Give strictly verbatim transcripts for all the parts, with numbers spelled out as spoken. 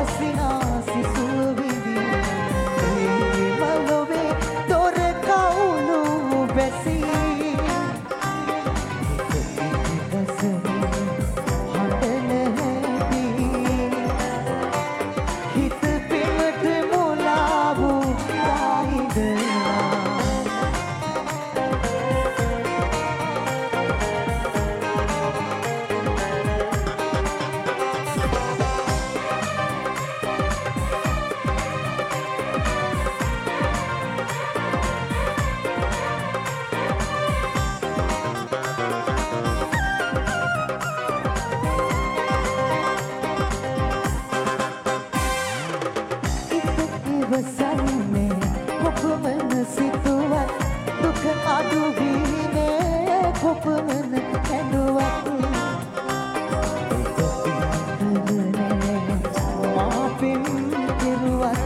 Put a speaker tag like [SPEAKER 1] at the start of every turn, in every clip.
[SPEAKER 1] සිනාසි සුවවිඳි ප්‍රේමලොවේ දොර කවුළු වැසී හඬන හැදී හිත පෙමට මුලා වූ රාහිදනා ඉවසන්නේ කොපමණ සිතුවත් දුක අඩු වීනේ කොපමණ ඇඬුවත් මාපින් කෙරුවත්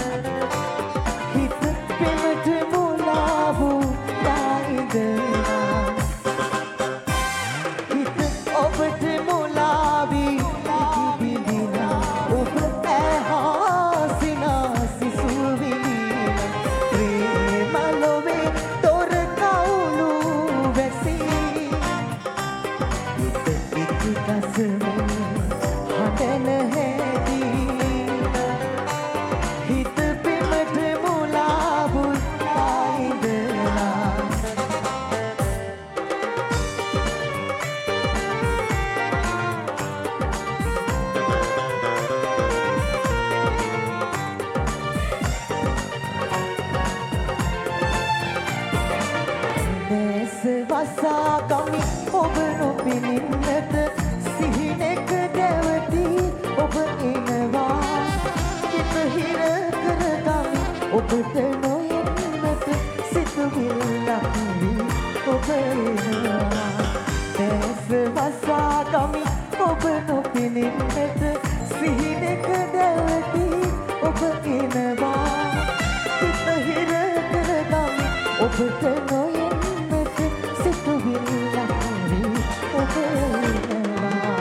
[SPEAKER 1] හිත පෙමට මුලා වූ තායිදනා හිත ඔබට මුලා වී ඉතිබිඳිනා ඔබ ඇහා සිනාසි සුවවිඳින ප්‍රේමලොවේ දොර කවුළු වැසී හිත ඉතිකසමින් හඬන හැදී හිත පෙමට මුලා වූ තායිදනා දැස වසා ගමි ඔබ නොපෙනෙන්නට සිහිනෙක දැවටි ඔබ එනවා හිත හිර කරගමි ඔබට නොයෙන්නට සිතුවිල්ලක් වී ඔබ එනවා දැස වසා ගමි ඔබ නොපෙනෙන්නට සිහිනෙක දැවටි ඔබ එනවා හිත හිර කරගමි ඔබට නොයෙන්නට සිතුවිල්ලක් වී ඔබ එනවා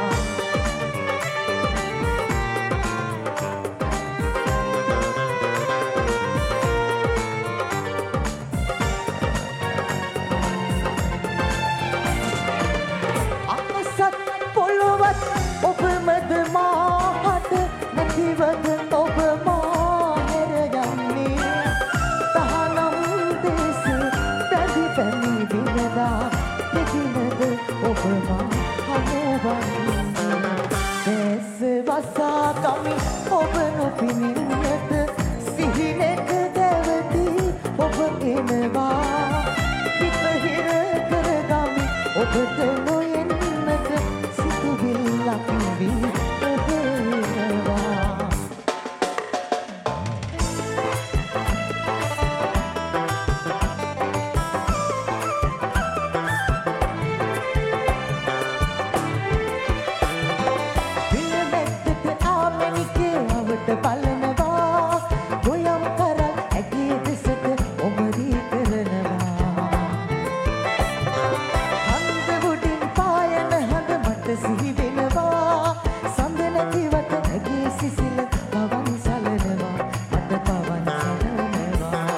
[SPEAKER 1] අසත් පොළොවත් ඔබ මැද මාහට නැතිවද ඔබ මා හැරගන්නේ තහනම් දේශ පැදි පැමි විනදා දෙදිනද ඔබ මා හමුවන්නේ දැස වසා කමි ඔබ නොපෙනෙන්නට සිහිනෙක දැවටි ඔබ එනවා හිත හිර කරගමි ඔබට නොයෙන්නට සිතුවිල්ලක් වී ඔබ එනවා පිළමැද්දට ආමැණිකේ අවට බලනවා ගොයම් කරල් ඇගේ දෙසට ඔබදී කරනවා හන්ද උඩින් පායන හඳ මට සිහි වෙනවා සඳ නැතිවට ඇගේ සිසිල පවන් සලනවා මට පවන් සලනවා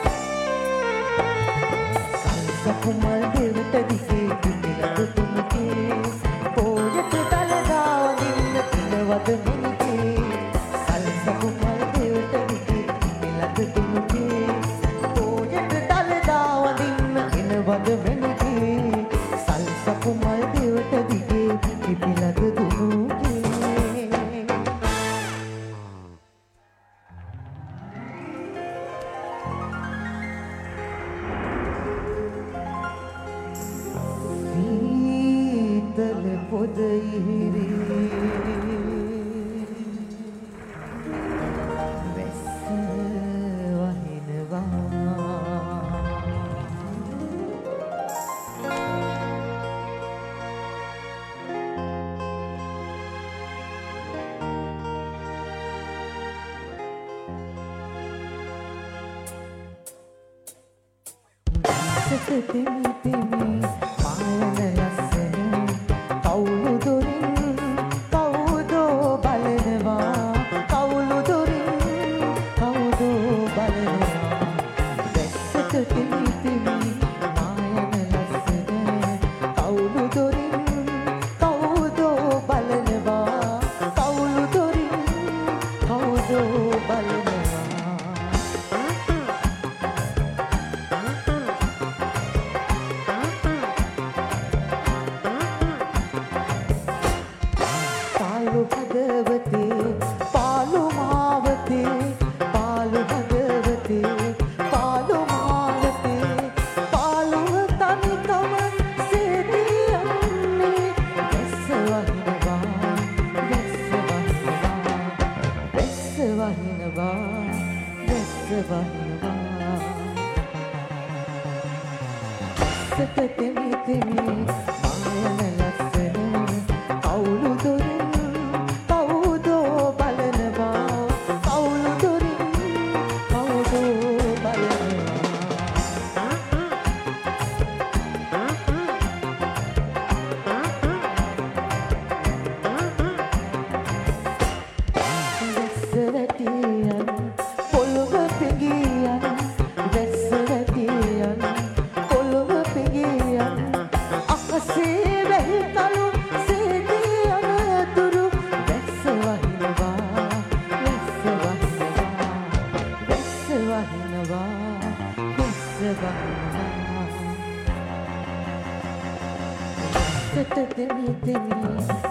[SPEAKER 1] සල්සකුමල් දෙවට දිගේ පිටිලක තුමුකේ පෝයට දලදා වදින්න පිනවද මිනිකේ සල්සකුමල් දෙවට දිගේ පිටිලක තුමුකේ පෝයට දලදා වදින්න පිනවද මිනිකේ සල්සකුමල් දෙවට දිගේ පිටිලක තුමුකේ සීතල පොද ඉහිරේ වැස්ස සෙතෙමි තෙමි පායන ලස්සන කවුරු දොරින් කවුදෝ බලනවා කවුරු කවුදෝ බලනවා පාළු හදවතේ පාළු මාවතේ පාළු හදවතේ පාළු මාවතේ පාළුව තනිකම සේදියන්නේ වැස්ස වහිනවා වැස්ස වහිනවා වැස්ස වහිනවා වැස්ස වහිනවා සත තෙමි තෙමි මායන ලස්සන කවුළු දොරින් කවුදෝ බලනවා කවුළු දොරින් කවුදෝ බලනවා වැස්ස වැටියන් පොළොව පෙඟියන් වැස්ස වැටියන් පොළොව පෙඟියන් අකසේ වැහි තලු සේදී අනතුරු වැස්ස වහිනවා වැස්ස වහිනවා වැස්ස වහිනවා වැස්ස වහිනවා සත දෙමි දෙමි